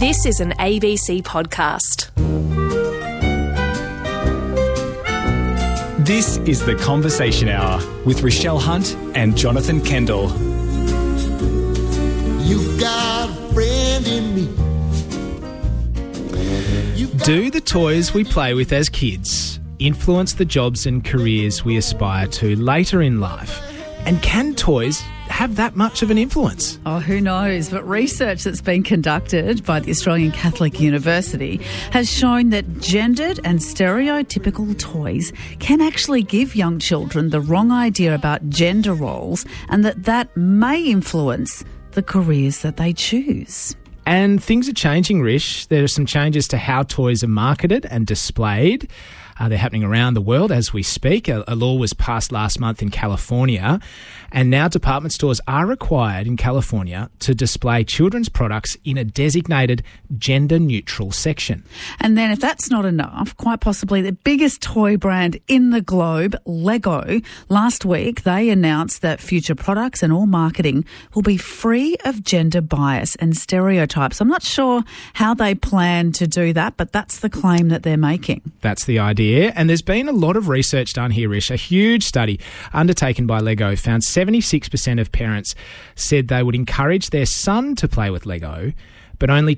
This is an ABC podcast. This is The Conversation Hour with Rochelle Hunt and Jonathan Kendall. You've got a friend in me. Do the toys we play with as kids influence the jobs and careers we aspire to later in life? And can toys have that much of an influence? Oh, who knows? But research that's been conducted by the Australian Catholic University has shown that gendered and stereotypical toys can actually give young children the wrong idea about gender roles, and that may influence the careers that they choose. And things are changing, Rish. There are some changes to how toys are marketed and displayed. They're happening around the world as we speak. A law was passed last month in California, and now department stores are required in California to display children's products in a designated gender-neutral section. And then if that's not enough, quite possibly the biggest toy brand in the globe, Lego, last week they announced that future products and all marketing will be free of gender bias and stereotypes. I'm not sure how they plan to do that, but that's the claim that they're making. That's the idea. And there's been a lot of research done here, Rish. A huge study undertaken by Lego found 76% of parents said they would encourage their son to play with Lego, but only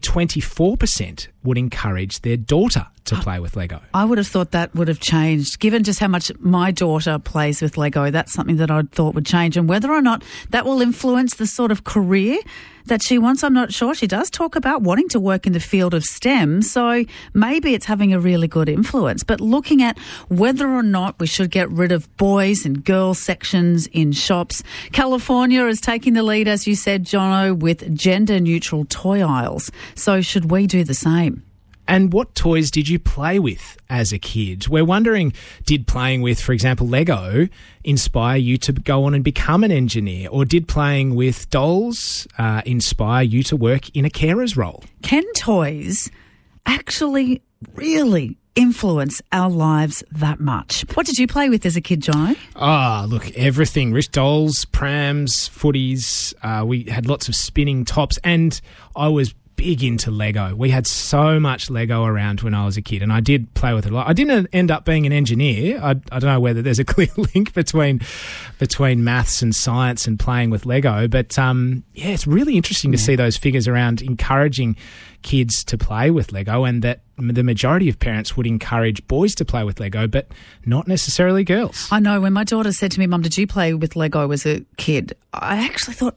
24% would encourage their daughter to play with Lego. I would have thought that would have changed. Given just how much my daughter plays with Lego, that's something that I thought would change. And whether or not that will influence the sort of career that she wants, I'm not sure. She does talk about wanting to work in the field of STEM, so maybe it's having a really good influence. But looking at whether or not we should get rid of boys and girls sections in shops, California is taking the lead, as you said, Jono, with gender-neutral toy aisles. So should we do the same? And what toys did you play with as a kid? We're wondering, did playing with, for example, Lego inspire you to go on and become an engineer? Or did playing with dolls inspire you to work in a carer's role? Can toys actually really influence our lives that much? What did you play with as a kid, Jono? Look, everything. Rich dolls, prams, footies. We had lots of spinning tops, and I was big into Lego. We had so much Lego around when I was a kid, and I did play with it a lot. I didn't end up being an engineer. I don't know whether there's a clear link between maths and science and playing with Lego, but it's really interesting to see those figures around encouraging kids to play with Lego, and that the majority of parents would encourage boys to play with Lego, but not necessarily girls. I know. When my daughter said to me, "Mum, did you play with Lego as a kid?" I actually thought,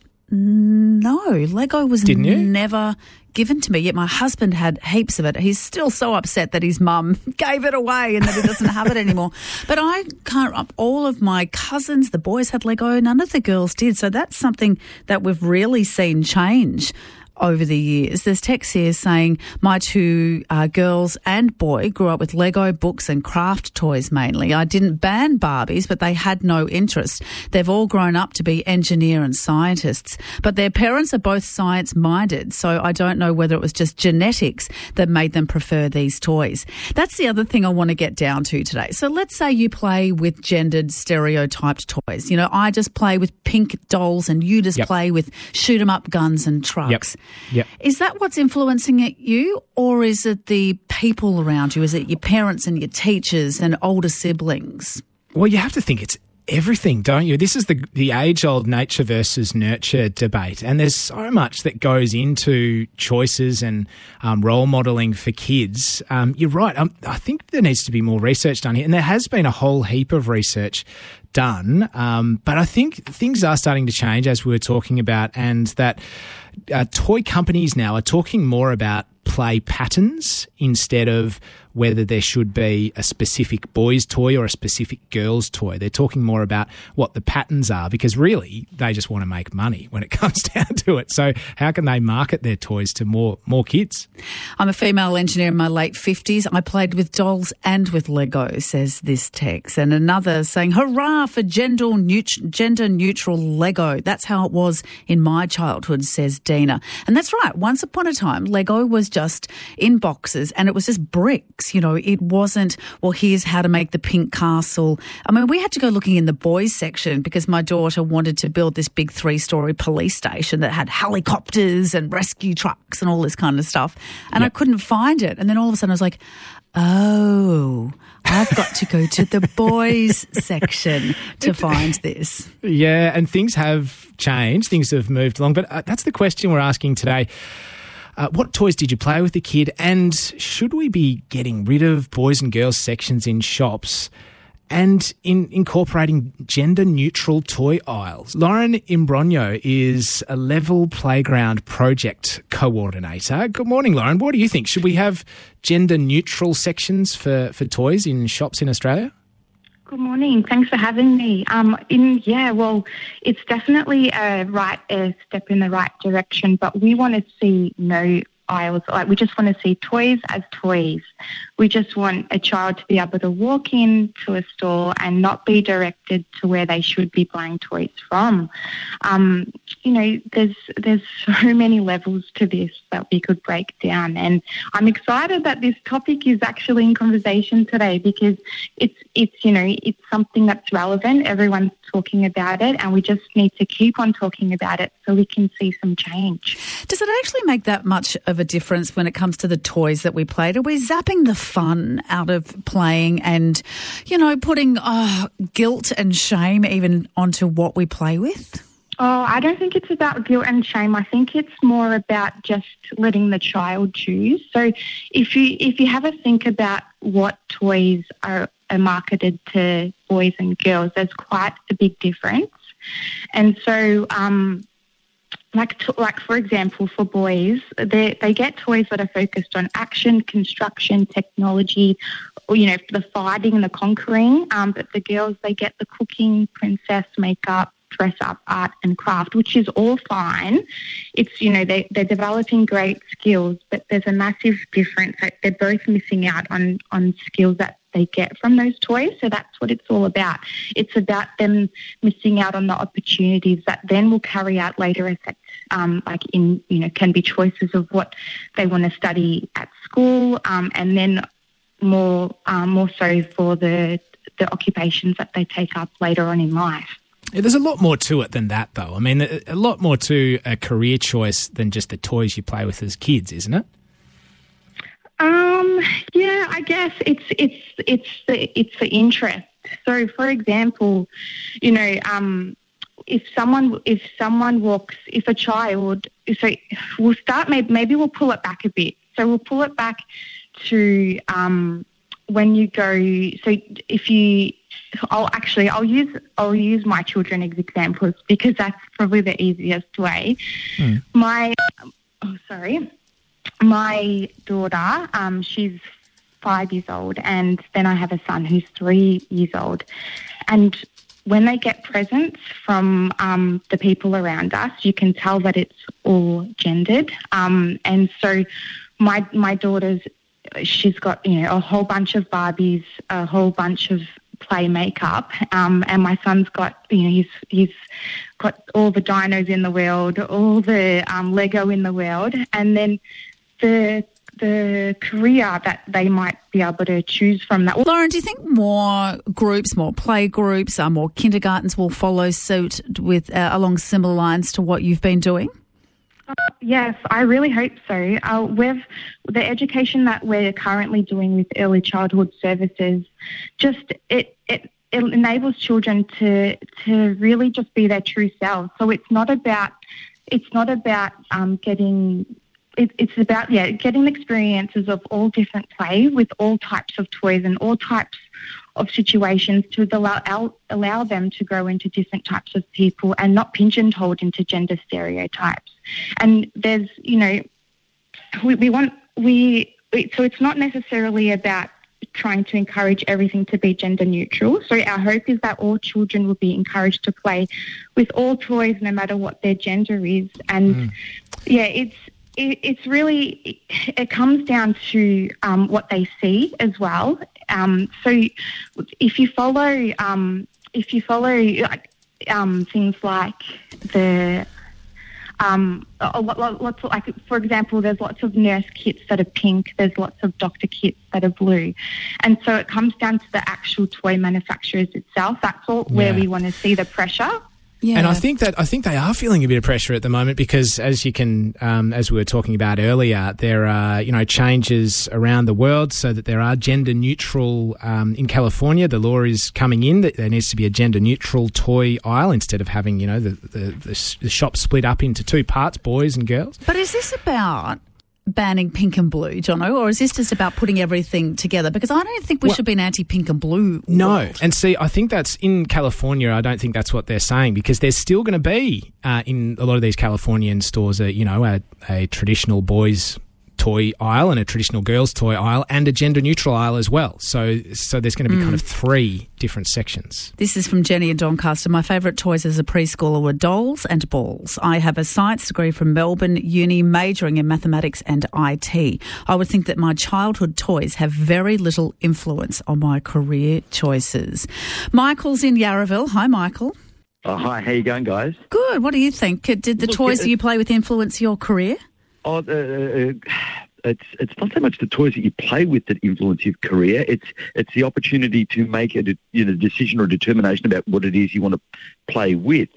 no, Lego was never given to me, yet my husband had heaps of it. He's still so upset that his mum gave it away and that he doesn't have it anymore. But I can't, all of my cousins, the boys had Lego, none of the girls did. So that's something that we've really seen change over the years. There's text here saying, my two girls and boy grew up with Lego, books and craft toys mainly. I didn't ban Barbies, but they had no interest. They've all grown up to be engineer and scientists, but their parents are both science-minded, so I don't know whether it was just genetics that made them prefer these toys. That's the other thing I want to get down to today. So let's say you play with gendered stereotyped toys. You know, I just play with pink dolls and you just play with shoot-'em-up guns and trucks. Yep. Is that what's influencing it you, or is it the people around you? Is it your parents and your teachers and older siblings? Well, you have to think it's everything, don't you? This is the age-old nature versus nurture debate, and there's so much that goes into choices and role modelling for kids. You're right. I think there needs to be more research done here, and there has been a whole heap of research done, but I think things are starting to change, as we were talking about, and that toy companies now are talking more about play patterns instead of whether there should be a specific boys' toy or a specific girls' toy. They're talking more about what the patterns are, because really they just want to make money when it comes down to it. So how can they market their toys to more kids? I'm a female engineer in my late 50s. I played with dolls and with Lego, says this text. And another saying, hurrah for gender-neutral Lego. That's how it was in my childhood, says Dina. And that's right. Once upon a time, Lego was just in boxes and it was just bricks. books. You know, it wasn't, well, here's how to make the pink castle. I mean, we had to go looking in the boys section because my daughter wanted to build this big 3-story police station that had helicopters and rescue trucks and all this kind of stuff. And I couldn't find it. And then all of a sudden I was like, oh, I've got to go to the boys section to find this. Yeah, and things have changed. Things have moved along. But that's the question we're asking today. What toys did you play with the kid? And should we be getting rid of boys and girls sections in shops and incorporating gender-neutral toy aisles? Lauren Imbrogno is a Level Playground project coordinator. Good morning, Lauren. What do you think? Should we have gender-neutral sections for toys in shops in Australia? Good morning. Thanks for having me. It's definitely a step in the right direction, but we want to see no aisles. Like, we just want to see toys as toys. We just want a child to be able to walk into a store and not be directed to where they should be buying toys from. There's so many levels to this that we could break down, and I'm excited that this topic is actually in conversation today because it's something that's relevant. Everyone's talking about it, and we just need to keep on talking about it so we can see some change. Does it actually make that much of a difference when it comes to the toys that we played? Are we zapping the fun out of playing and, putting guilt and shame even onto what we play with? Oh, I don't think it's about guilt and shame. I think it's more about just letting the child choose. So if you have a think about what toys are marketed to boys and girls, there's quite a big difference. And so like for example, for boys, they get toys that are focused on action, construction, technology, or, the fighting and the conquering. But the girls, they get the cooking, princess, makeup, dress up, art and craft, which is all fine. It's, they're developing great skills, but there's a massive difference. Like, they're both missing out on skills that they get from those toys. So that's what it's all about. It's about them missing out on the opportunities that then will carry out later effects, can be choices of what they want to study at school, and then more so for the occupations that they take up later on in life. Yeah, there's a lot more to it than that, though. I mean, a lot more to a career choice than just the toys you play with as kids, isn't it? Yeah, I guess it's the interest. So, for example, if a child, so we'll start. Maybe we'll pull it back a bit. So we'll pull it back to when you go. So I'll use my children as examples because that's probably the easiest way. My daughter, she's 5 years old, and then I have a son who's 3 years old. And when they get presents from the people around us, you can tell that it's all gendered. And so my daughter's, she's got, a whole bunch of Barbies, a whole bunch of play makeup, and my son's got, he's got all the dinos in the world, all the Lego in the world, and then the career that they might be able to choose from that. Lauren, do you think more groups, more play groups, more kindergartens will follow suit with along similar lines to what you've been doing? Yes, I really hope so. The education that we're currently doing with early childhood services, just it enables children to really just be their true selves. So it's not about getting. It's about getting experiences of all different play with all types of toys and all types of situations to allow them to grow into different types of people and not pigeonholed into gender stereotypes. And there's, so it's not necessarily about trying to encourage everything to be gender neutral. So our hope is that all children will be encouraged to play with all toys no matter what their gender is. And it's really, it comes down to what they see as well. So if you follow things like Lots of, like, for example, there's lots of nurse kits that are pink. There's lots of doctor kits that are blue. And so it comes down to the actual toy manufacturers itself. That's all where we want to see the pressure. Yeah. And I think they are feeling a bit of pressure at the moment because, as you can, as we were talking about earlier, there are changes around the world so that there are gender neutral. In California, the law is coming in that there needs to be a gender neutral toy aisle instead of having the shop split up into two parts, boys and girls. But is this about banning pink and blue, Jono, or is this just about putting everything together? Because I don't think we should be an anti-pink and blue No, world. and see, I think that's in California. I don't think that's what they're saying because there's still going to be in a lot of these Californian stores a traditional boys toy aisle and a traditional girls toy aisle and a gender neutral aisle as well. So there's going to be kind of three different sections. This is from Jenny in Doncaster. My favourite toys as a preschooler were dolls and balls. I have a science degree from Melbourne Uni, majoring in mathematics and IT. I would think that my childhood toys have very little influence on my career choices. Michael's in Yarraville. Hi, Michael. Hi, how you going, guys? Good. What do you think? Did the toys that you play with influence your career? Oh, it's not so much the toys that you play with that influence your career. It's the opportunity to make a decision or determination about what it is you want to play with.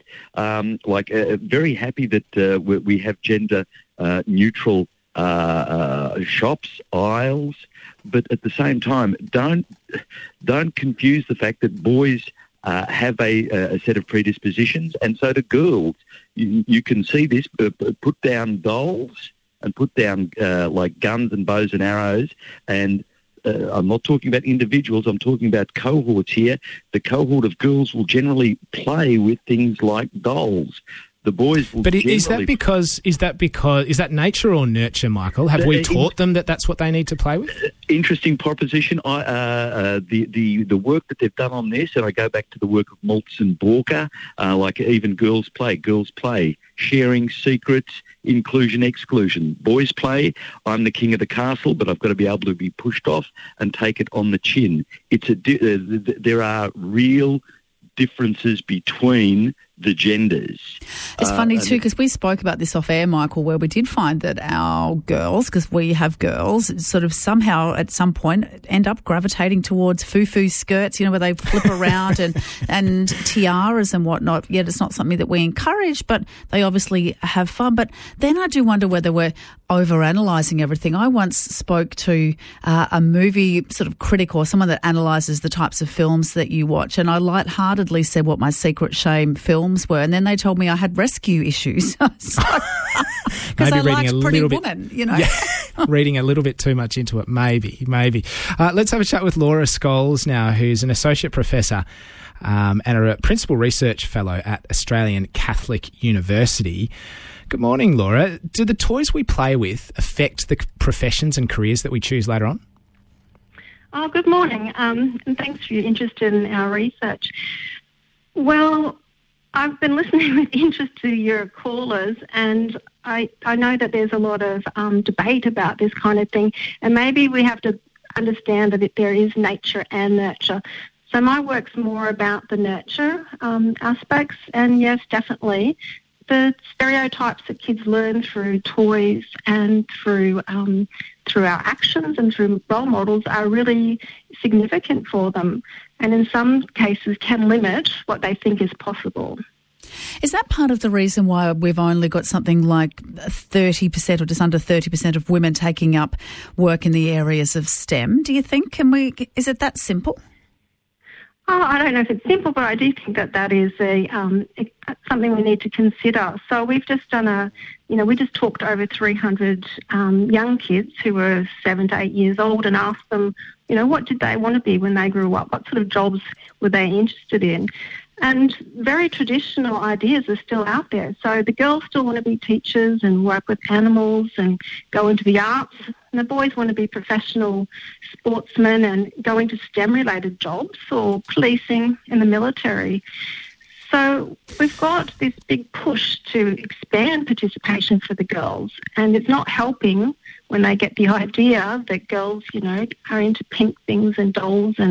Very happy that we have gender neutral shops, aisles, but at the same time, don't confuse the fact that boys have a set of predispositions, and so do girls. You can see this. Put down dolls and put down like guns and bows and arrows, and I'm not talking about individuals, I'm talking about cohorts here. The cohort of girls will generally play with things like dolls. The boys will. But is that nature or nurture, Michael? Have we taught them that that's what they need to play with? Interesting proposition. The work that they've done on this, and I go back to the work of Maltz and Borka, like even girls play, sharing secrets, inclusion, exclusion. Boys play, I'm the king of the castle, but I've got to be able to be pushed off and take it on the chin. There are real differences between the genders. It's funny too, because we spoke about this off air, Michael, where we did find that our girls, because we have girls, sort of somehow at some point end up gravitating towards foo-foo skirts, where they flip around and tiaras and whatnot. Yet it's not something that we encourage, but they obviously have fun. But then I do wonder whether we're overanalyzing everything. I once spoke to a movie sort of critic or someone that analyses the types of films that you watch, and I lightheartedly said what my secret shame films were, and then they told me I had rescue issues because I liked Pretty Woman, Yeah, reading a little bit too much into it, maybe. Let's have a chat with Laura Scholes now, who's an associate professor and a principal research fellow at Australian Catholic University. Good morning, Laura. Do the toys we play with affect the professions and careers that we choose later on? Oh, good morning, and thanks for your interest in our research. Well, I've been listening with interest to your callers, and I know that there's a lot of debate about this kind of thing, and maybe we have to understand that there is nature and nurture. So my work's more about the nurture aspects, and yes, definitely, the stereotypes that kids learn through toys and through our actions and through role models are really significant for them, and in some cases can limit what they think is possible. Is that part of the reason why we've only got something like 30% or just under 30% of women taking up work in the areas of STEM, do you think? Is it that simple? Oh, I don't know if it's simple, but I do think that is something we need to consider. So we've just done we just talked to over 300 young kids who were 7 to 8 years old and asked them, what did they want to be when they grew up? What sort of jobs were they interested in? And very traditional ideas are still out there. So the girls still want to be teachers and work with animals and go into the arts. And the boys want to be professional sportsmen and go into STEM-related jobs or policing in the military. So we've got this big push to expand participation for the girls, and it's not helping when they get the idea that girls, are into pink things and dolls and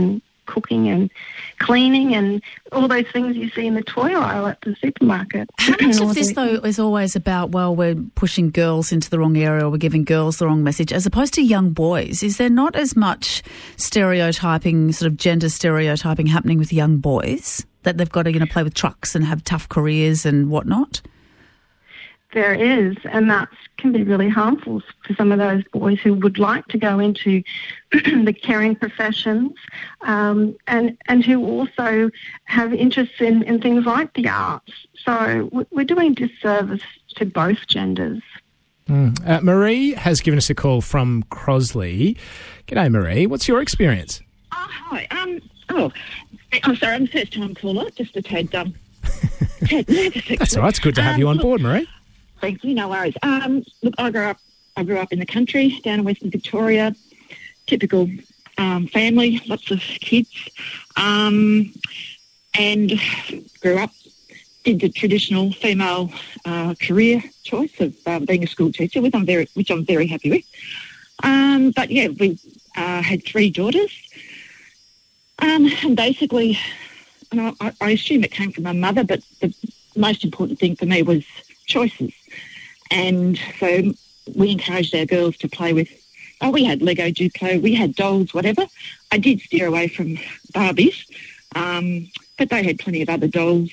cooking and cleaning and all those things you see in the toy aisle at the supermarket. How much of this, though, is always about, well, we're pushing girls into the wrong area or we're giving girls the wrong message, as opposed to young boys? Is there not as much stereotyping, sort of gender stereotyping happening with young boys, that they've got to, play with trucks and have tough careers and whatnot? There is, and that can be really harmful for some of those boys who would like to go into the caring professions, and who also have interests in things like the arts. So we're doing disservice to both genders. Marie has given us a call from Crosley. G'day, Marie. What's your experience? Oh, hi. I'm sorry, I'm a first-time caller, just a tad nervous. That's all right. It's good to have you on board, Marie. Thank you, no worries. Look, I grew up in the country, down in Western Victoria, typical family, lots of kids, and grew up, did the traditional female career choice of being a school teacher, which I'm very happy with. But yeah, we had 3 daughters, and basically, and I assume it came from my mother, but the most important thing for me was choices. And so we encouraged our girls to play with, we had Lego Duplo, we had dolls, whatever. I did steer away from Barbies, but they had plenty of other dolls,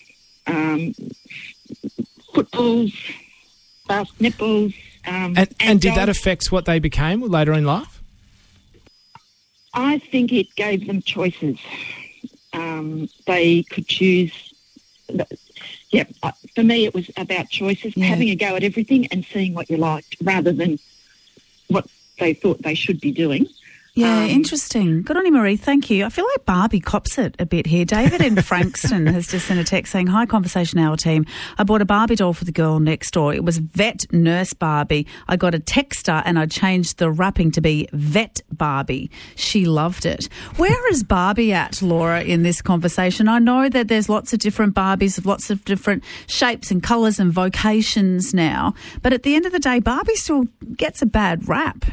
footballs, netballs. And did that affect what they became later in life? I think it gave them choices. They could choose. Yeah, for me it was about choices, having a go at everything and seeing what you liked rather than what they thought they should be doing. Yeah, interesting. Good on you, Marie. Thank you. I feel like Barbie cops it a bit here. David in Frankston has just sent a text saying, "Hi, Conversation Hour team. I bought a Barbie doll for the girl next door. It was Vet Nurse Barbie. I got a texter and I changed the wrapping to be Vet Barbie. She loved it." Where is Barbie at, Laura, in this conversation? I know that there's lots of different Barbies of lots of different shapes and colours and vocations now, but at the end of the day, Barbie still gets a bad rap.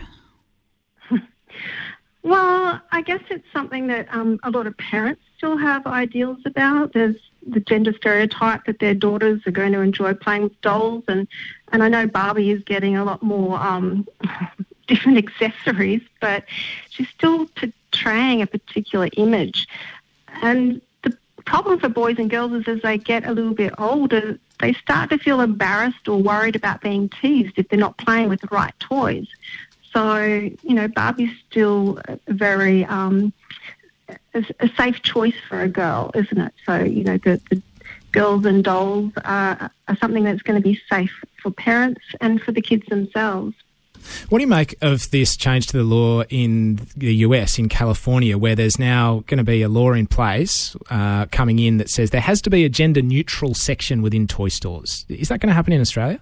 Well, I guess it's something that a lot of parents still have ideals about. There's the gender stereotype that their daughters are going to enjoy playing with dolls, and I know Barbie is getting a lot more different accessories, but she's still portraying a particular image. And the problem for boys and girls is as they get a little bit older, they start to feel embarrassed or worried about being teased if they're not playing with the right toys. So, Barbie's still a very a safe choice for a girl, isn't it? So, the girls and dolls are something that's going to be safe for parents and for the kids themselves. What do you make of this change to the law in the US, in California, where there's now going to be a law in place coming in that says there has to be a gender-neutral section within toy stores? Is that going to happen in Australia?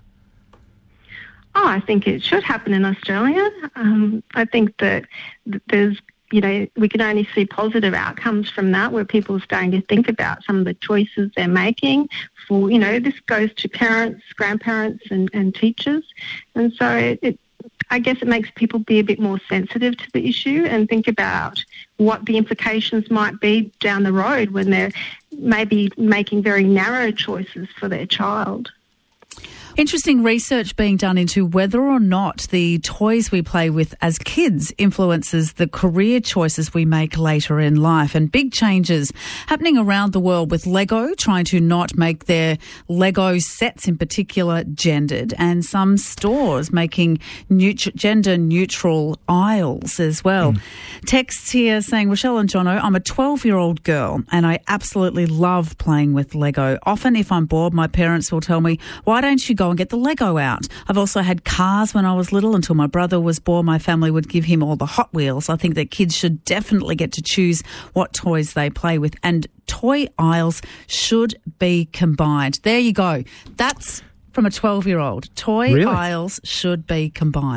Oh, I think it should happen in Australia. I think that there's, we can only see positive outcomes from that, where people are starting to think about some of the choices they're making. For, this goes to parents, grandparents and teachers. And so I guess it makes people be a bit more sensitive to the issue and think about what the implications might be down the road when they're maybe making very narrow choices for their child. Interesting research being done into whether or not the toys we play with as kids influences the career choices we make later in life, and big changes happening around the world with Lego trying to not make their Lego sets in particular gendered, and some stores making gender-neutral aisles as well. Texts here saying, Rochelle and Jono, I'm a 12-year-old girl and I absolutely love playing with Lego. Often if I'm bored, my parents will tell me, why don't you go and get the Lego out? I've also had cars when I was little. Until my brother was born, my family would give him all the Hot Wheels. I think that kids should definitely get to choose what toys they play with, and toy aisles should be combined. There you go. That's from a 12-year-old. Toy aisles should be combined.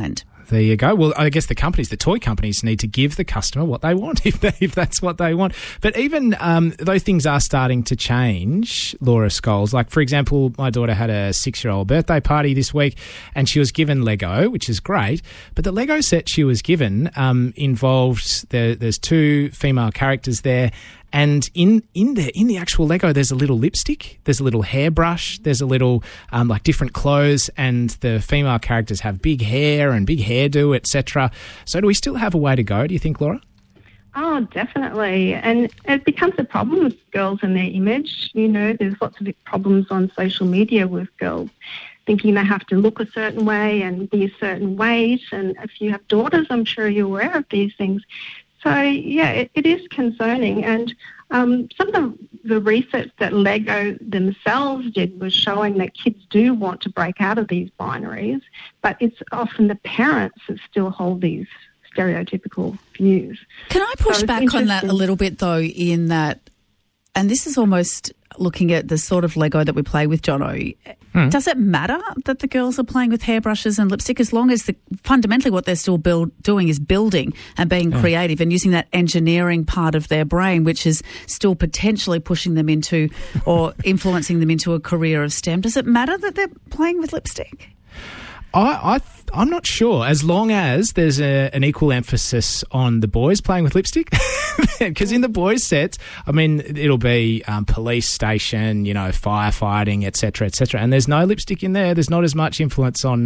There you go. Well, I guess the toy companies need to give the customer what they want if that's what they want. But even though things are starting to change, Laura Scholes, like, for example, my daughter had a 6-year-old birthday party this week and she was given Lego, which is great. But the Lego set she was given involved, there's 2 female characters there. And in the actual Lego, there's a little lipstick, there's a little hairbrush, there's a little like different clothes, and the female characters have big hair and big hairdo, etc. So do we still have a way to go, do you think, Laura? Oh, definitely. And it becomes a problem with girls and their image. You know, there's lots of problems on social media with girls thinking they have to look a certain way and be a certain weight. And if you have daughters, I'm sure you're aware of these things. So, yeah, it is concerning. And some of the research that Lego themselves did was showing that kids do want to break out of these binaries, but it's often the parents that still hold these stereotypical views. Can I push back on that a little bit, though, in that, and this is almost looking at the sort of Lego that we play with, Jono, does it matter that the girls are playing with hairbrushes and lipstick as long as fundamentally what they're still doing is building and being creative and using that engineering part of their brain, which is still potentially pushing them into or influencing them into a career of STEM? Does it matter that they're playing with lipstick? I'm not sure, as long as there's an equal emphasis on the boys playing with lipstick. Because in the boys' sets, I mean, it'll be police station, you know, firefighting, etc., etc. And there's no lipstick in there. There's not as much influence on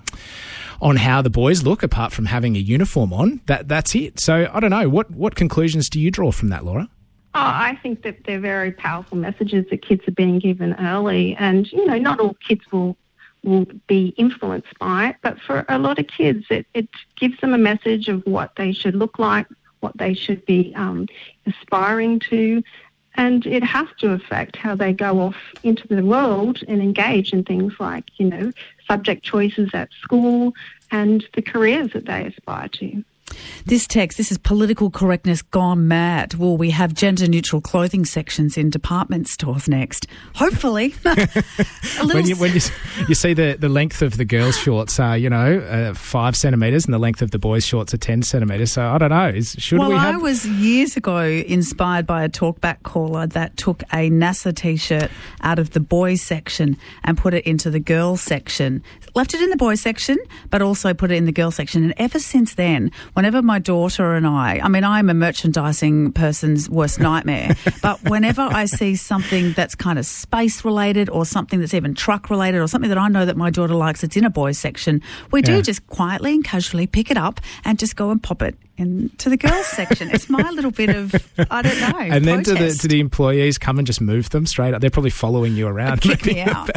how the boys look, apart from having a uniform on. That's it. So I don't know. What conclusions do you draw from that, Laura? Oh, I think that they're very powerful messages that kids are being given early. And, you know, not all kids will be influenced by it, but for a lot of kids it gives them a message of what they should look like, what they should be aspiring to, and it has to affect how they go off into the world and engage in things like, you know, subject choices at school and the careers that they aspire to. This is political correctness gone mad. Will we have gender-neutral clothing sections in department stores next? Hopefully. When you see the length of the girls' shorts are, 5 centimetres and the length of the boys' shorts are 10 centimetres. So I don't know. I was years ago inspired by a talkback caller that took a NASA T-shirt out of the boys' section and put it into the girls' section. Left it in the boys' section, but also put it in the girls' section. And ever since then, whenever my daughter and I'm a merchandising person's worst nightmare, but whenever I see something that's kind of space-related or something that's even truck-related or something that I know that my daughter likes that's in a boys' section, we do just quietly and casually pick it up and just go and pop it into the girls' section. It's my little bit of, I don't know, and protest. Then do the employees come and just move them straight up? They're probably following you around. Kick me out.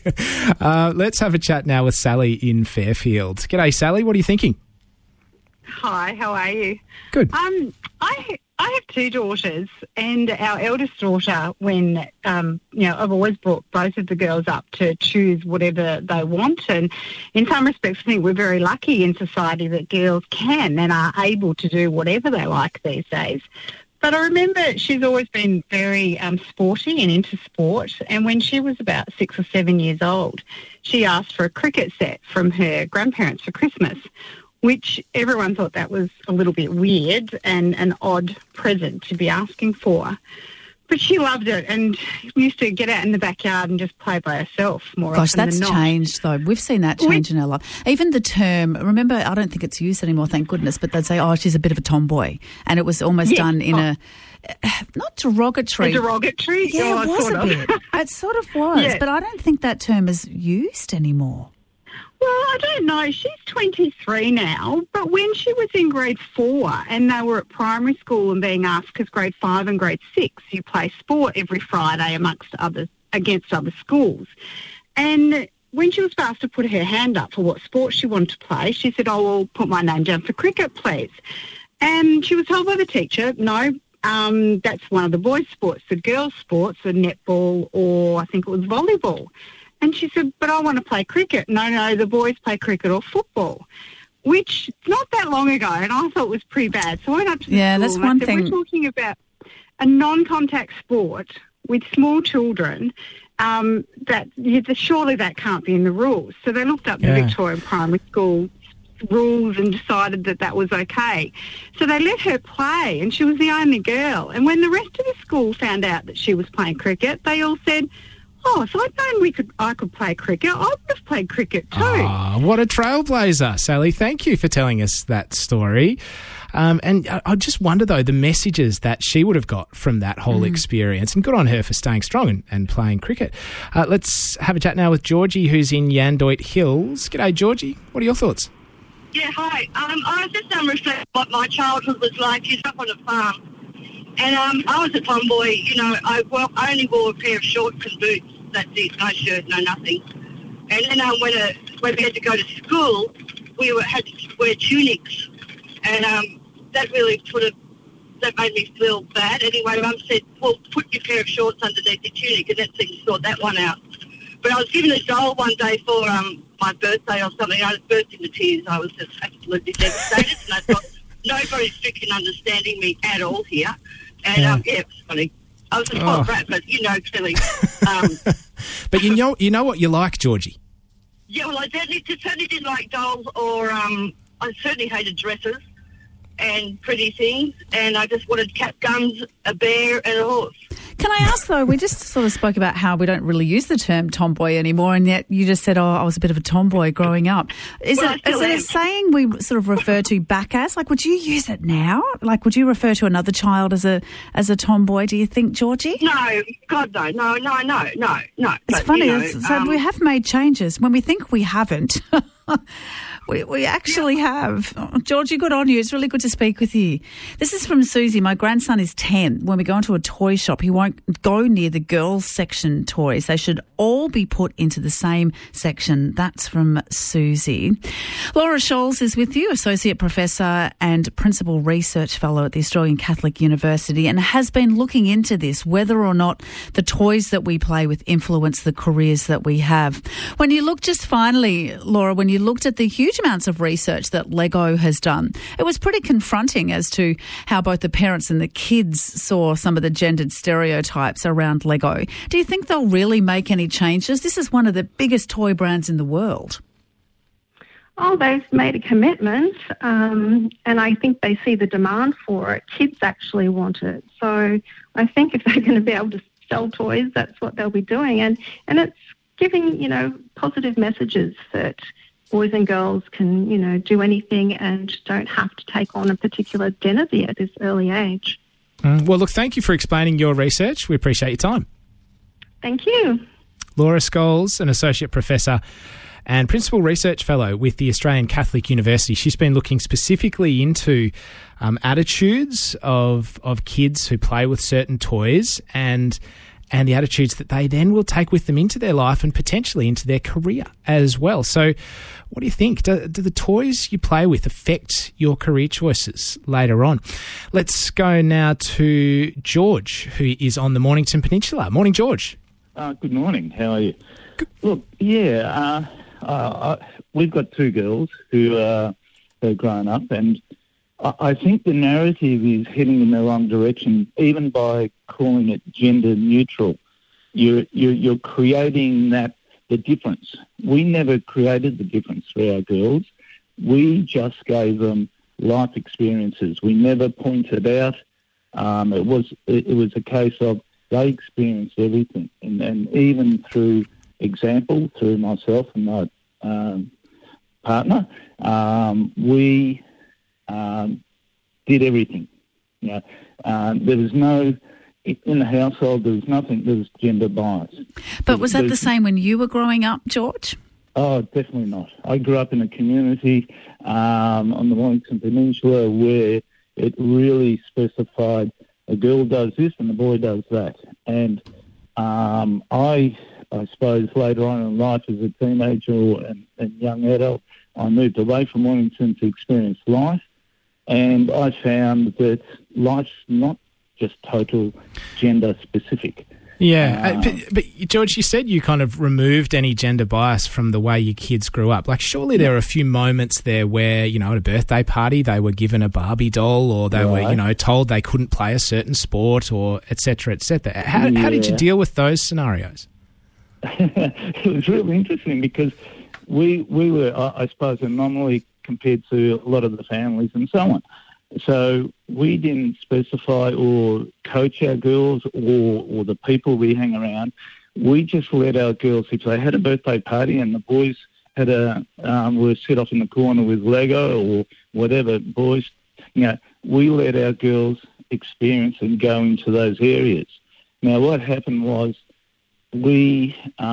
Let's have a chat now with Sally in Fairfield. G'day, Sally. What are you thinking? Hi, how are you? Good. I have 2 daughters, and our eldest daughter, when, I've always brought both of the girls up to choose whatever they want, and in some respects I think we're very lucky in society that girls can and are able to do whatever they like these days. But I remember she's always been very sporty and into sport, and when she was about 6 or 7 years old, she asked for a cricket set from her grandparents for Christmas, which everyone thought that was a little bit weird and an odd present to be asking for. But she loved it and used to get out in the backyard and just play by herself more often than not. Gosh, that's changed, though. We've seen that change in our life. Even the term, remember, I don't think it's used anymore, thank goodness, but they'd say, oh, she's a bit of a tomboy. And it was almost done in a, not derogatory. A derogatory? Yeah, it was sort a of. bit. It sort of was, but I don't think that term is used anymore. Well, I don't know. She's 23 now, but when she was in grade 4 and they were at primary school and being asked, because grade 5 and grade 6, you play sport every Friday against other schools. And when she was asked to put her hand up for what sport she wanted to play, she said, oh, well, put my name down for cricket, please. And she was told by the teacher, no, that's one of the boys' sports. The girls' sports are netball or I think it was volleyball. And she said, but I want to play cricket. No, the boys play cricket or football, which not that long ago, and I thought was pretty bad. So I went up to the school that's and one I said, thing. we're talking about a non-contact sport with small children, surely that can't be in the rules. So they looked up the Victorian Primary School rules and decided that that was okay. So they let her play, and she was the only girl. And when the rest of the school found out that she was playing cricket, they all said, "Oh, if I'd known I could play cricket, I would have played cricket too." Oh, what a trailblazer, Sally. Thank you for telling us that story. And I just wonder, though, the messages that she would have got from that whole experience. And good on her for staying strong and playing cricket. Let's have a chat now with Georgie, who's in Yandoit Hills. G'day, Georgie. What are your thoughts? Yeah, hi. I was just reflecting what my childhood was like. She's up on a farm. And I was a tomboy. You know, I only wore a pair of shorts and boots. That's it. No shirt, no nothing. And then when we had to go to school, we had to wear tunics. And that really that made me feel bad. Anyway, Mum said, "Well, put your pair of shorts underneath your tunic," and that seemed to sort that one out. But I was given a doll one day for my birthday or something. I burst into tears. I was just absolutely devastated, and I thought, nobody's freaking understanding me at all here. And it was funny. I was a spoiled brat, but clearly. But you know what you like, Georgie. Yeah, well, I certainly didn't like dolls, or I certainly hated dresses and pretty things, and I just wanted cat guns, a bear, and a horse. Can I ask, though, we just sort of spoke about how we don't really use the term tomboy anymore, and yet you just said, I was a bit of a tomboy growing up. Is it a saying we sort of refer to back as? Like, would you use it now? Like, would you refer to another child as a tomboy, do you think, Georgie? No, God, no. It's funny. So we have made changes when we think we haven't. We actually have. Oh, Georgie, good on you. It's really good to speak with you. This is from Susie. My grandson is 10. When we go into a toy shop, he won't go near the girls' section toys. They should all be put into the same section. That's from Susie. Laura Scholes is with you, Associate Professor and Principal Research Fellow at the Australian Catholic University, and has been looking into this, whether or not the toys that we play with influence the careers that we have. When you look, just finally, Laura, when you looked at the huge amounts of research that Lego has done, it was pretty confronting as to how both the parents and the kids saw some of the gendered stereotypes around Lego. Do you think they'll really make any changes? This is one of the biggest toy brands in the world. Oh, they've made a commitment, and I think they see the demand for it. Kids actually want it. So I think if they're going to be able to sell toys, that's what they'll be doing. And it's giving, positive messages that boys and girls can, do anything and don't have to take on a particular identity at this early age. Well, look, thank you for explaining your research. We appreciate your time. Thank you. Laura Scholes, an Associate Professor and Principal Research Fellow with the Australian Catholic University. She's been looking specifically into attitudes of kids who play with certain toys and the attitudes that they then will take with them into their life and potentially into their career as well. So what do you think? Do the toys you play with affect your career choices later on? Let's go now to George, who is on the Mornington Peninsula. Morning, George. Good morning. How are you? Look, we've got two girls who are grown up, and I think the narrative is heading in the wrong direction, even by calling it gender neutral. You're creating the difference. We never created the difference for our girls. We just gave them life experiences. We never pointed out. It was a case of they experienced everything, and even through example, through myself and my partner, we did everything. There was no, in the household, there was nothing, there was gender bias. But was that the same when you were growing up, George? Oh, definitely not. I grew up in a community on the Mornington Peninsula where it really specified a girl does this and a boy does that. And I suppose later on in life as a teenager and young adult, I moved away from Mornington to experience life. And I found that life's not just total gender specific. Yeah, but George, you said you kind of removed any gender bias from the way your kids grew up. Like, surely there are a few moments there where, at a birthday party, they were given a Barbie doll, or they were, told they couldn't play a certain sport, or et cetera, et cetera. How did you deal with those scenarios? It was really interesting because we were, I suppose, anomaly compared to a lot of the families and so on. So we didn't specify or coach our girls or the people we hang around. We just let our girls, if they had a birthday party and the boys had were set off in the corner with Lego or whatever, boys, we let our girls experience and go into those areas. Now, what happened was we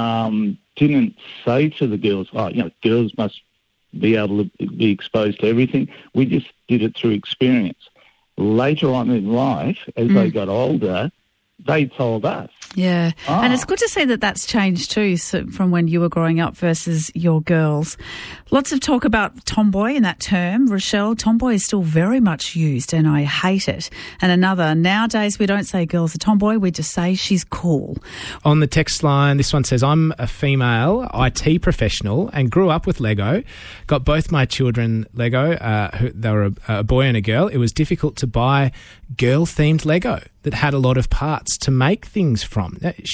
didn't say to the girls, girls must be able to be exposed to everything. We just did it through experience. Later on in life, as they got older, they told us. Yeah, and it's good to see that that's changed too from when you were growing up versus your girls. Lots of talk about tomboy in that term. Rochelle, tomboy is still very much used and I hate it. And another, nowadays we don't say girls are tomboy, we just say she's cool. On the text line, this one says, I'm a female IT professional and grew up with Lego. Got both my children Lego. They were a boy and a girl. It was difficult to buy girl-themed Lego that had a lot of parts to make things from.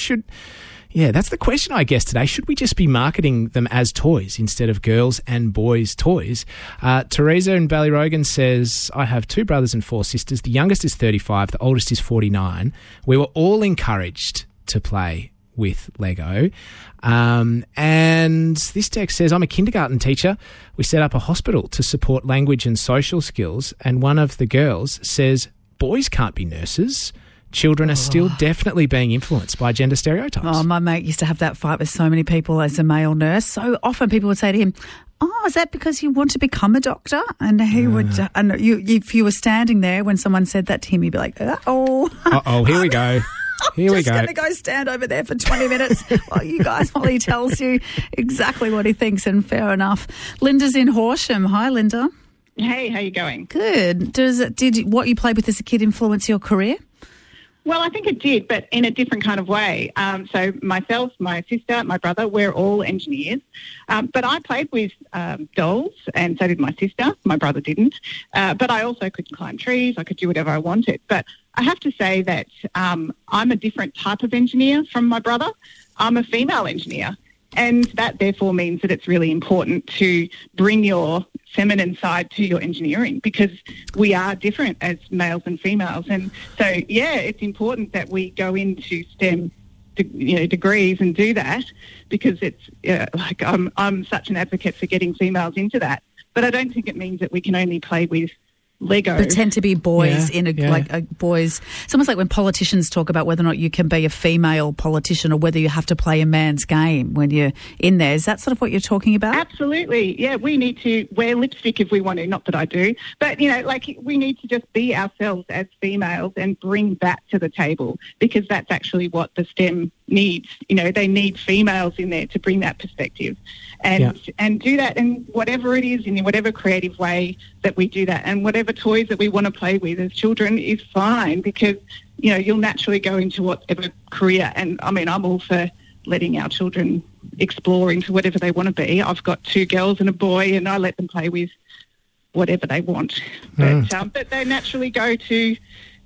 That's the question, I guess, today. Should we just be marketing them as toys instead of girls and boys' toys? Teresa in Ballyrogan says, I have 2 brothers and 4 sisters. The youngest is 35, the oldest is 49. We were all encouraged to play with Lego. And this text says, I'm a kindergarten teacher. We set up a hospital to support language and social skills. And one of the girls says, boys can't be nurses. Children are still definitely being influenced by gender stereotypes. Oh, my mate used to have that fight with so many people as a male nurse. So often people would say to him, is that because you want to become a doctor? And he would, and if you were standing there when someone said that to him, you'd be like, here we go. Here we go. Just going to go stand over there for 20 minutes while he tells you exactly what he thinks, and fair enough. Linda's in Horsham. Hi, Linda. Hey, how you going? Good. Did what you played with as a kid influence your career? Well, I think it did, but in a different kind of way. So myself, my sister, my brother, we're all engineers. But I played with dolls, and so did my sister. My brother didn't. But I also could climb trees. I could do whatever I wanted. But I have to say that I'm a different type of engineer from my brother. I'm a female engineer. And that therefore means that it's really important to bring your feminine side to your engineering, because we are different as males and females. And so, it's important that we go into STEM degrees and do that, because it's I'm such an advocate for getting females into that. But I don't think it means that we can only play with Lego. Pretend to be boys boys. It's almost like when politicians talk about whether or not you can be a female politician or whether you have to play a man's game when you're in there. Is that sort of what you're talking about? Absolutely. Yeah, we need to wear lipstick if we want to. Not that I do. But, we need to just be ourselves as females and bring that to the table, because that's actually what the STEM needs. They need females in there to bring that perspective and do that in whatever it is, in whatever creative way that we do that, and whatever toys that we want to play with as children is fine, because you'll naturally go into whatever career. And I mean, I'm all for letting our children explore into whatever they want to be. I've got 2 girls and a boy, and I let them play with whatever they want. But they naturally go to,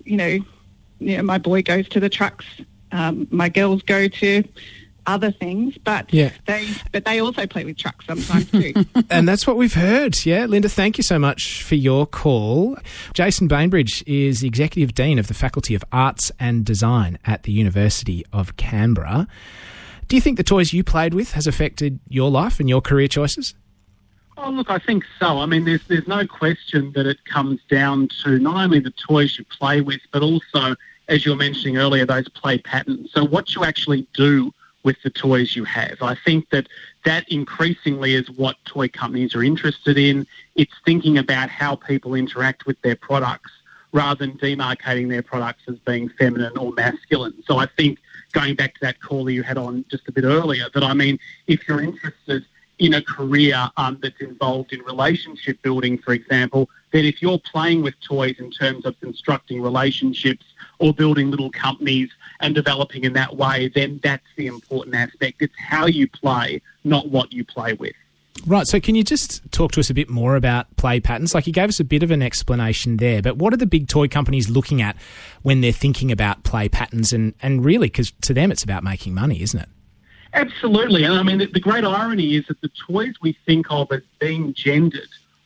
my boy goes to the trucks, my girls go to other things, but they also play with trucks sometimes too. And that's what we've heard. Yeah, Linda, thank you so much for your call. Jason Bainbridge is the Executive Dean of the Faculty of Arts and Design at the University of Canberra. Do you think the toys you played with has affected your life and your career choices? Oh, look, I think so. I mean, there's no question that it comes down to not only the toys you play with, but also, as you were mentioning earlier, those play patterns. So what you actually do with the toys you have. I think that increasingly is what toy companies are interested in. It's thinking about how people interact with their products rather than demarcating their products as being feminine or masculine. So I think, going back to that call that you had on just a bit earlier, that I mean, if you're interested in a career that's involved in relationship building, for example, then if you're playing with toys in terms of constructing relationships or building little companies and developing in that way, then that's the important aspect. It's how you play, not what you play with. Right, so can you just talk to us a bit more about play patterns? Like, you gave us a bit of an explanation there, but what are the big toy companies looking at when they're thinking about play patterns? And really, because to them it's about making money, isn't it? Absolutely. And I mean, the great irony is that the toys we think of as being gendered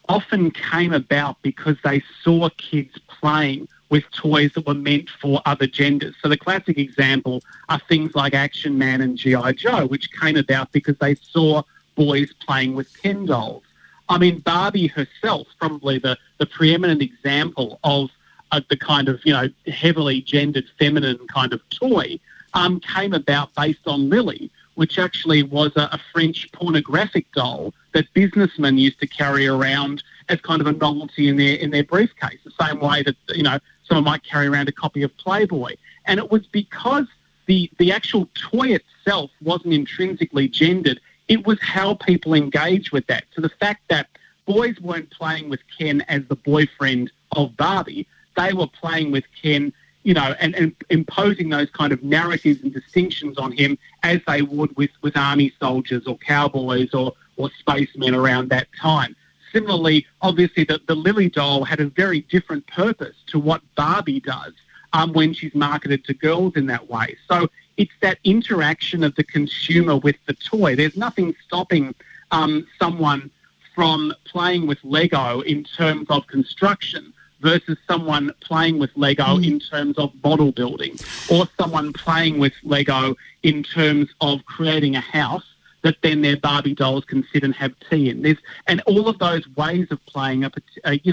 often came about because they saw kids playing with toys that were meant for other genders. So the classic example are things like Action Man and G.I. Joe, which came about because they saw boys playing with Ken dolls. I mean, Barbie herself, probably the preeminent example of the kind of, heavily gendered feminine kind of toy, came about based on Lily, which actually was a French pornographic doll that businessmen used to carry around as kind of a novelty in their briefcase, the same way that, someone might carry around a copy of Playboy. And it was because the actual toy itself wasn't intrinsically gendered, it was how people engage with that. So the fact that boys weren't playing with Ken as the boyfriend of Barbie, they were playing with Ken, and imposing those kind of narratives and distinctions on him as they would with army soldiers or cowboys or spacemen around that time. Similarly, obviously, the Lily doll had a very different purpose to what Barbie does when she's marketed to girls in that way. So it's that interaction of the consumer with the toy. There's nothing stopping someone from playing with Lego in terms of construction versus someone playing with Lego in terms of model building, or someone playing with Lego in terms of creating a house that then their Barbie dolls can sit and have tea in. And all of those ways of playing are,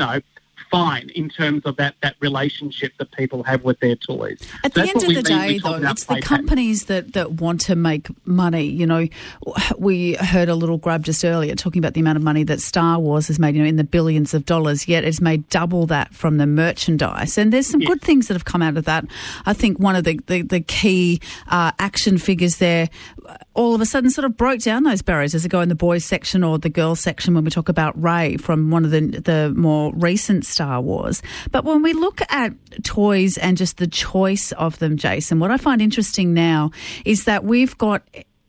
fine in terms of that relationship that people have with their toys. At the end of the day, though, it's the companies that want to make money. We heard a little grab just earlier talking about the amount of money that Star Wars has made, in the billions of dollars, yet it's made double that from the merchandise. And there's some good things that have come out of that. I think one of the key action figures there all of a sudden sort of broke down those barriers. Does it go in the boys section or the girls section when we talk about Rey from one of the more recent Star Wars? But when we look at toys and just the choice of them, Jason, what I find interesting now is that we've got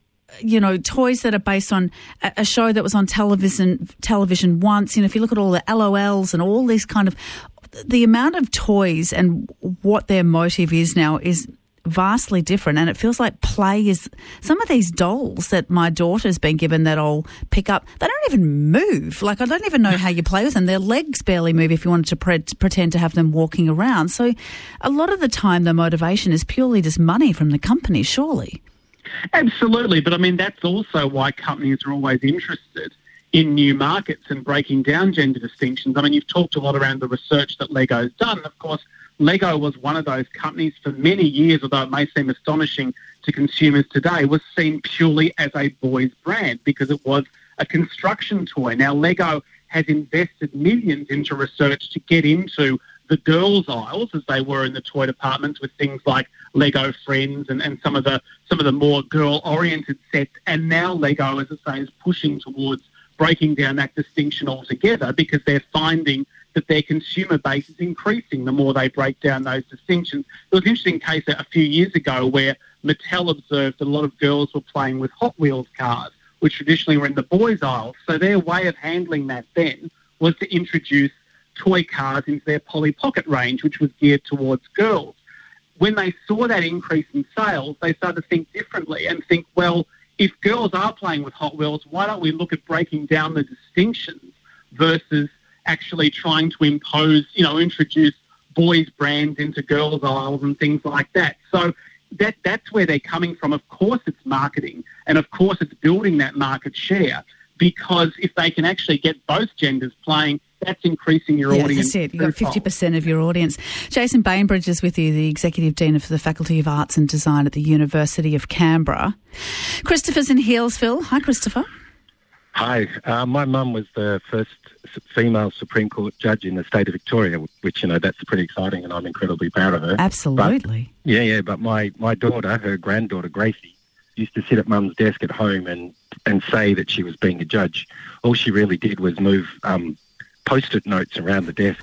toys that are based on a show that was on television once. If you look at all the LOLs and all this kind of, the amount of toys and what their motive is now is vastly different, and it feels like play is some of these dolls that my daughter's been given that I'll pick up, they don't even move. Like, I don't even know how you play with them. Their legs barely move if you wanted to pretend to have them walking around. So a lot of the time the motivation is purely just money from the company, surely. Absolutely, but I mean that's also why companies are always interested in new markets and breaking down gender distinctions. I mean, you've talked a lot around the research that Lego's done. Of course, Lego was one of those companies for many years, although it may seem astonishing to consumers today, was seen purely as a boys' brand because it was a construction toy. Now, Lego has invested millions into research to get into the girls' aisles, as they were in the toy departments, with things like Lego Friends and some of the more girl-oriented sets. And now Lego, as I say, is pushing towards breaking down that distinction altogether because they're finding that their consumer base is increasing the more they break down those distinctions. There was an interesting case a few years ago where Mattel observed that a lot of girls were playing with Hot Wheels cars, which traditionally were in the boys' aisle. So their way of handling that then was to introduce toy cars into their Polly Pocket range, which was geared towards girls. When they saw that increase in sales, they started to think differently and think, well, if girls are playing with Hot Wheels, why don't we look at breaking down the distinctions versus actually trying to impose, introduce boys' brands into girls' aisles and things like that. So that's where they're coming from. Of course it's marketing, and of course it's building that market share, because if they can actually get both genders playing, that's increasing your audience. That's it. You've got 50% of your audience. Jason Bainbridge is with you, the Executive Dean of the Faculty of Arts and Design at the University of Canberra. Christopher's in Healesville. Hi, Christopher. Hi. My mum was the first female Supreme Court judge in the state of Victoria, which, that's pretty exciting, and I'm incredibly proud of her. Absolutely. But my daughter, her granddaughter, Gracie, used to sit at mum's desk at home and say that she was being a judge. All she really did was move Post-it notes around the desk.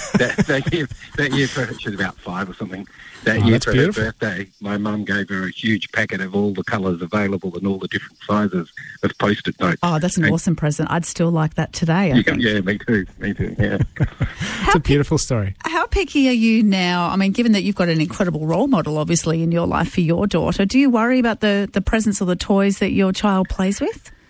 That year for her, she was about 5 or something. That year for her birthday, my mum gave her a huge packet of all the colours available and all the different sizes of Post-it notes. Oh, that's an awesome present. I'd still like that today, I think. Yeah, me too, yeah. It's a beautiful story. How picky are you now? I mean, given that you've got an incredible role model, obviously, in your life for your daughter, do you worry about the presents or the toys that your child plays with?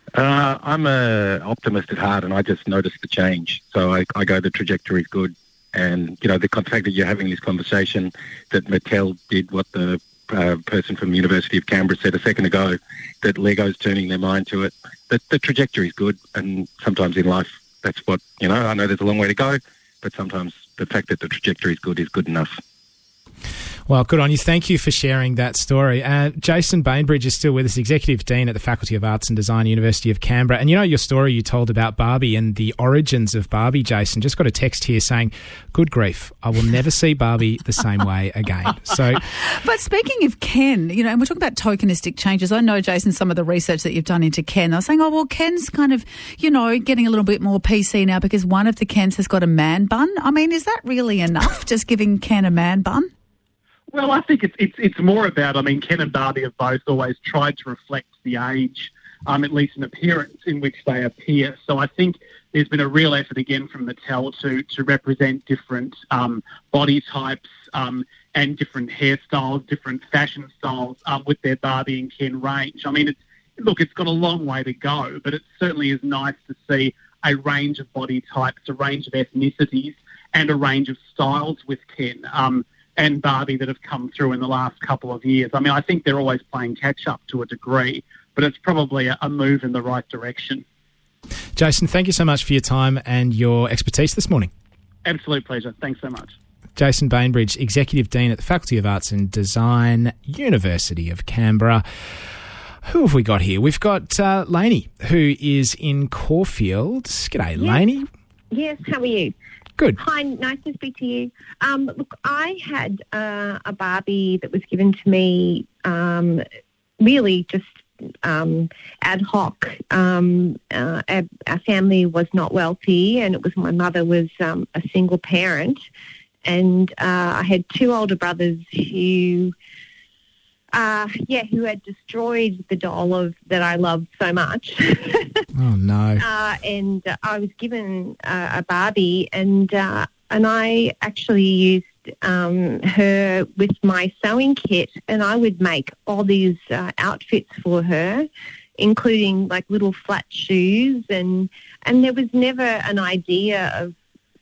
I'm an optimist at heart, and I just noticed the change. So I go, the trajectory is good. And, you know, the fact that you're having this conversation, that Mattel did what the person from the University of Canberra said a second ago, that Lego's turning their mind to it, that the trajectory is good. And sometimes in life, that's what, you know, I know there's a long way to go, but sometimes the fact that the trajectory is good enough. Well, good on you. Thank you for sharing that story. Jason Bainbridge is still with us, Executive Dean at the Faculty of Arts and Design, University of Canberra. And you know your story you told about Barbie and the origins of Barbie, Jason. Just got a text here saying, good grief, I will never see Barbie the same way again. So, but speaking of Ken, you know, and we're talking about tokenistic changes. I know, Jason, some of the research that you've done into Ken. I was saying, oh, well, Ken's kind of, you know, getting a little bit more PC now because one of the Kens has got a man bun. I mean, is that really enough, just giving Ken a man bun? Well, I think it's more about, I mean, Ken and Barbie have both always tried to reflect the age, at least in appearance, in which they appear. So I think there's been a real effort again from Mattel to represent different body types and different hairstyles, different fashion styles with their Barbie and Ken range. I mean, it's got a long way to go, but it certainly is nice to see a range of body types, a range of ethnicities, and a range of styles with Ken and Barbie that have come through in the last couple of years. I mean, I think they're always playing catch-up to a degree, but it's probably a move in the right direction. Jason, thank you so much for your time and your expertise this morning. Absolute pleasure. Thanks so much. Jason Bainbridge, Executive Dean at the Faculty of Arts and Design, University of Canberra. Who have we got here? We've got Lainey, who is in Caulfield. G'day, Lainey. Yes, how are you? Good. Hi, nice to speak to you. Look, I had a Barbie that was given to me really just ad hoc. Our family was not wealthy, and it was my mother was a single parent, and I had two older brothers who had destroyed the doll that I loved so much. Oh no! And I was given a Barbie, and I actually used her with my sewing kit, and I would make all these outfits for her, including like little flat shoes, and there was never an idea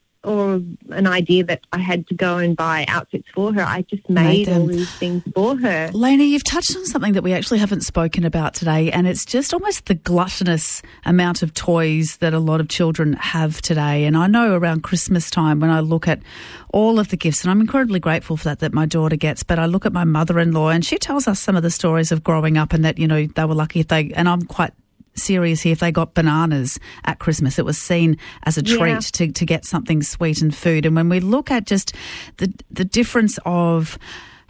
that I had to go and buy outfits for her. I just made all these things for her. Lainey, you've touched on something that we actually haven't spoken about today, and it's just almost the gluttonous amount of toys that a lot of children have today. And I know around Christmas time, when I look at all of the gifts, and I'm incredibly grateful for that my daughter gets, but I look at my mother-in-law, and she tells us some of the stories of growing up, and that, you know, they were lucky if they, and I'm quite serious here, if they got bananas at Christmas, it was seen as a treat to get something sweet and food. And when we look at just the difference of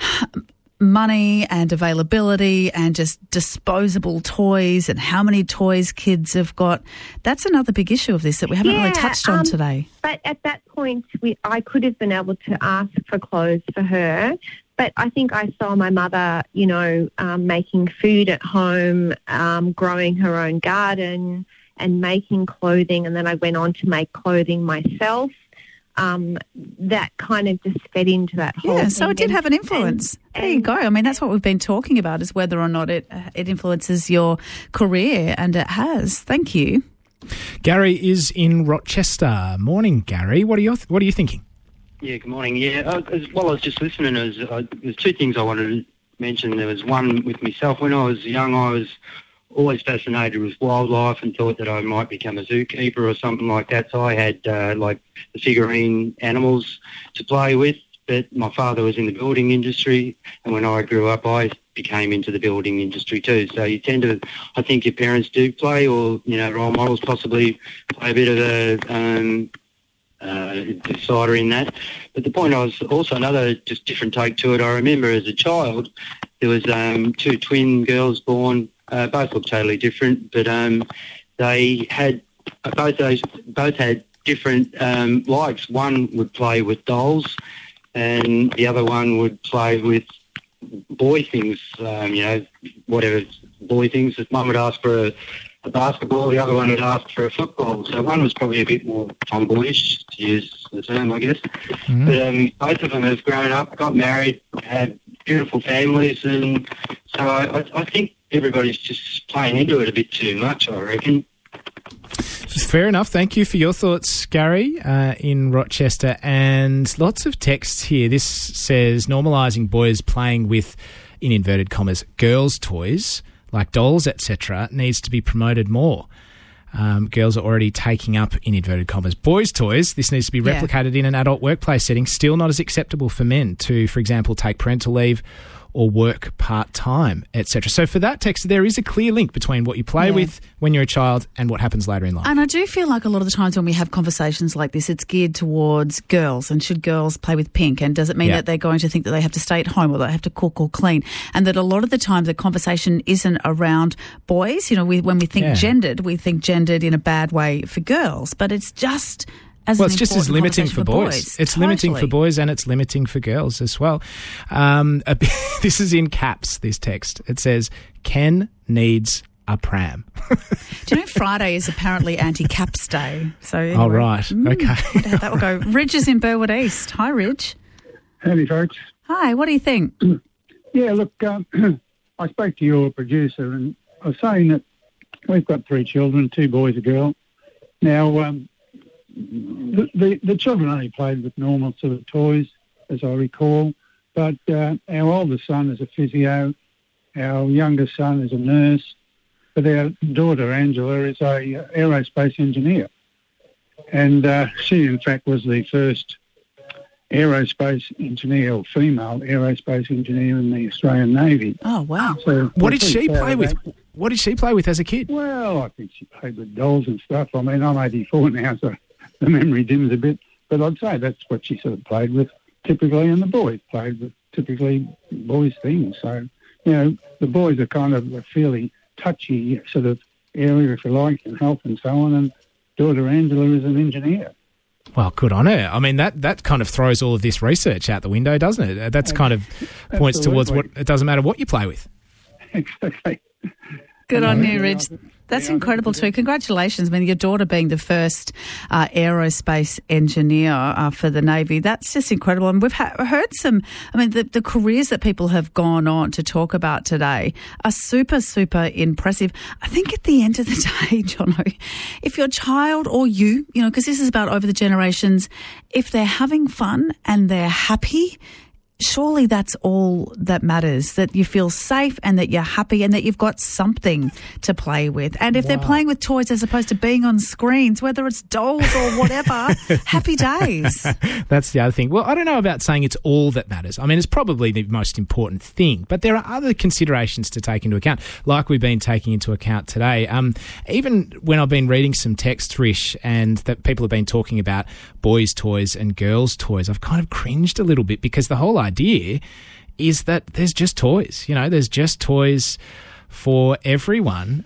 money and availability and just disposable toys and how many toys kids have got, that's another big issue of this that we haven't really touched on today. But at that point, I could have been able to ask for clothes for her. But I think I saw my mother, you know, making food at home, growing her own garden and making clothing. And then I went on to make clothing myself. That kind of just fed into that whole thing. So it did have an influence. There you go. I mean, that's what we've been talking about, is whether or not it influences your career, and it has. Thank you. Gary is in Rochester. Morning, Gary. What are you thinking? Yeah, good morning. Yeah, while I was just listening, there's two things I wanted to mention. There was one with myself. When I was young, I was always fascinated with wildlife and thought that I might become a zookeeper or something like that. So I had like the figurine animals to play with. But my father was in the building industry, and when I grew up, I became into the building industry too. So you tend to, I think your parents do play, or, you know, role models possibly play a bit of a decider in that. But the point was also another just different take to it. I remember as a child there was two twin girls born, both looked totally different, but they had both had different likes. One would play with dolls, and the other one would play with boy things. You know, whatever boy things. One would ask for a basketball, the other one would ask for a football. So one was probably a bit more tomboyish, to use the term, I guess. Mm-hmm. But both of them have grown up, got married, had beautiful families, and so I think everybody's just playing into it a bit too much, I reckon. Fair enough. Thank you for your thoughts, Gary, in Rochester. And lots of texts here. This says normalising boys playing with, in inverted commas, girls' toys, like dolls, etc., needs to be promoted more. Girls are already taking up, in inverted commas, boys' toys. This needs to be replicated in an adult workplace setting. Still not as acceptable for men to, for example, take parental leave or work part-time, etc. So for that text, there is a clear link between what you play with when you're a child and what happens later in life. And I do feel like a lot of the times when we have conversations like this, it's geared towards girls, and should girls play with pink, and does it mean that they're going to think that they have to stay at home or they have to cook or clean, and that a lot of the time the conversation isn't around boys. You know, when we think gendered, we think gendered in a bad way for girls, but it's just... it's just as limiting for boys. It's limiting for boys and it's limiting for girls as well. This is in caps, this text. It says, Ken needs a pram. Do you know Friday is apparently anti-caps day? So anyway, oh, right. Okay. That will go. Ridge is in Burwood East. Hi, Ridge. Howdy, folks. Hi, what do you think? Yeah, look, I spoke to your producer and I was saying that we've got 3 children, 2 boys, a girl. Now, the children only played with normal sort of toys, as I recall, but our oldest son is a physio, our youngest son is a nurse, but our daughter, Angela, is a aerospace engineer. And she, in fact, was the first aerospace engineer, or female aerospace engineer in the Australian Navy. Oh, wow. So what did she play with? What did she play with as a kid? Well, I think she played with dolls and stuff. I mean, I'm 84 now, so the memory dims a bit. But I'd say that's what she sort of played with typically, and the boys played with typically boys' things. So, you know, the boys are kind of a fairly touchy sort of area, if you like, in health and so on, and daughter Angela is an engineer. Well, good on her. I mean, that kind of throws all of this research out the window, doesn't it? That's kind of points towards what it doesn't matter what you play with. Exactly. Good on you, Ridge. That's incredible too. Congratulations. I mean, your daughter being the first aerospace engineer for the Navy, that's just incredible. And we've heard some, I mean, the careers that people have gone on to talk about today are super, super impressive. I think at the end of the day, Jono, if your child or you know, because this is about over the generations, if they're having fun and they're happy, surely that's all that matters, that you feel safe and that you're happy and that you've got something to play with. And if they're playing with toys as opposed to being on screens, whether it's dolls or whatever, happy days. That's the other thing. Well, I don't know about saying it's all that matters. I mean, it's probably the most important thing, but there are other considerations to take into account, like we've been taking into account today. Even when I've been reading some text, Rish, and that people have been talking about boys' toys and girls' toys, I've kind of cringed a little bit, because the whole idea is that there's just toys. You know, there's just toys for everyone.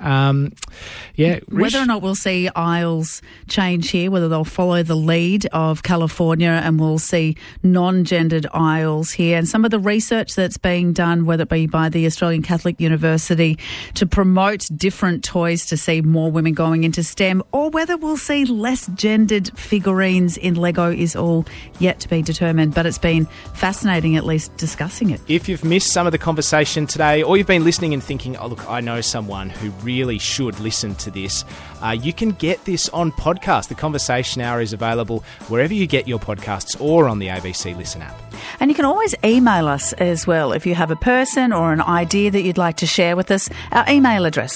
Whether or not we'll see aisles change here, whether they'll follow the lead of California and we'll see non-gendered aisles here, and some of the research that's being done, whether it be by the Australian Catholic University to promote different toys to see more women going into STEM, or whether we'll see less gendered figurines in Lego, is all yet to be determined. But it's been fascinating, at least discussing it. If you've missed some of the conversation today, or you've been listening and thinking, oh, look, I know someone who really should listen to this, you can get this on podcast. The Conversation Hour is available wherever you get your podcasts or on the ABC Listen app. And you can always email us as well if you have a person or an idea that you'd like to share with us. Our email address,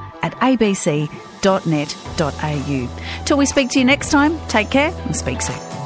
conversationhour@abc.net.au. Till we speak to you next time, take care and speak soon.